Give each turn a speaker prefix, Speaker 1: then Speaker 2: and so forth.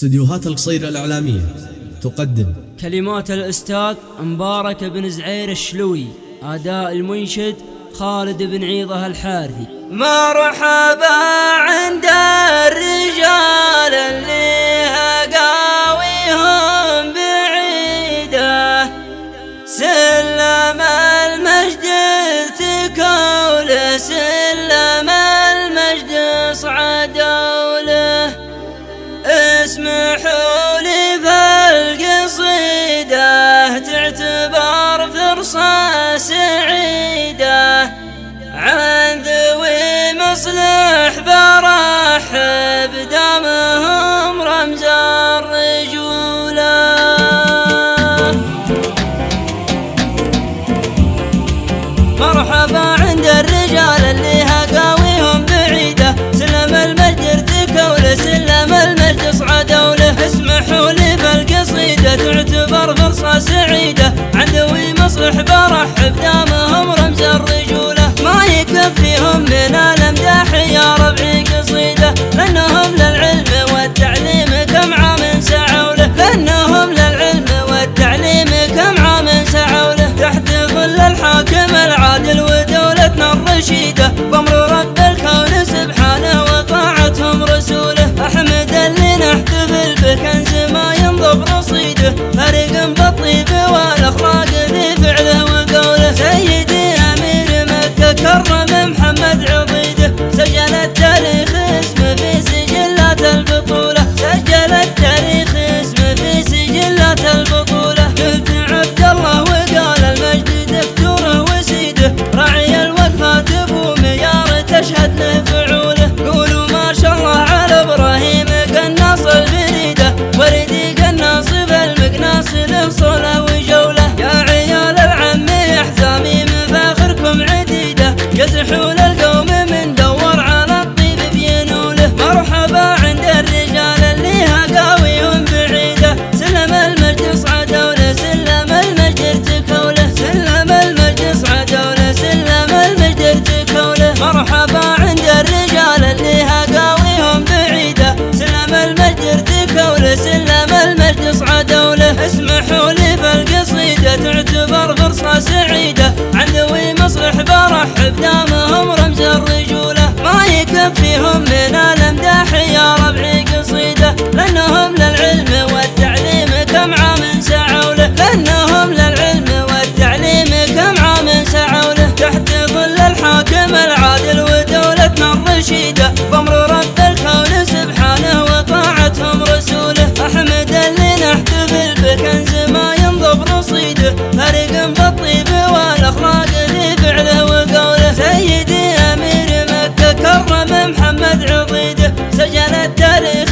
Speaker 1: استديوهات القصير الإعلامية تقدم
Speaker 2: كلمات الأستاذ مبارك بن زعير الشلوي، أداء المنشد خالد بن عيضة الحارثي.
Speaker 3: مرحبا عند الرجال اللي هقاويهم بعيدة، سلم المجد تكوله، سلم المجد صعدوله. اسمحوا لي فالقصيدة تعتبر فرصة سعيدة، عن ذوي مصلح برحب دامهم رمز الرجولة. مرحبا عند الرجال اللي هقاويهم بعيدة، سلم المجد ارتكوا، سلم المجد صعدوا له. اسمحوا لي بالقصيدة تعتبر فرصة سعيدة، عن ذوي مصلح برحب دامهم رمز الرجولة. ما يكفيهم من الامداح يا ربعي قصيدة، لانهم للعلم والتعليم كم عام سعوا له، لانهم للعلم والتعليم كم عام سعوا له. تحت ظل الحاكم العادل ودولتنا الرشيدة، وامر رب الكون سبحانه وطاعتهم رسوله. احمد اللي نحتفل بكنز ما ينضب رصيده، فرق بالطيب والاخلاق في فعله وقوله. سيدي امير مكة كرم محمد عضيده، سجل التاريخ اسمه في سجلات البطولة، سجل التاريخ اسمه في سجلات البطولة. قلت عبد الله وقال المجد دكتوره وسيده، راعي الوقفات ابو ميار تشهد له فعوله. قولوا ما شاء الله على ابراهيم قناص الفريده، وردي قناص بالمقناص له صوله وجوله. يا عيال العم احزامي مفاخركم عديده، يزحوا للقوم من دور على الطيب بينوله. مرحبا عند الرجال اللي هقاويهم بعيده، سلم المجد صعدوا له، سلم المجد ارتكوا له، سلم المجد صعدوا له، سلم المجد ارتكوا له. مرحبا عند الرجال اللي هقاويهم بعيده، سلم المجد ارتكوا له، سلم المجد صعدوا له. اسمحوا لي بالقصيده تعتبر فرصه سعيده، عن ذوي مصلح برحب دامهم رمز الرجوله. ما يكفيهم من الامداح يا ربعي قصيده، لانهم للعلم والتعليم كم عام سعوا له، لانهم للعلم والتعليم كم عام سعوا له. تحت ظل الحاكم العادل ودولتنا الرشيده، وامر رب الكون سبحانه وطاعتهم رسوله. احمد اللي نحتفل بكنز ما ينضب رصيده، فرق بالطيب والاخلاق في فعله وقوله. سيدي امير مكة كرم محمد عضيده، سجل التاريخ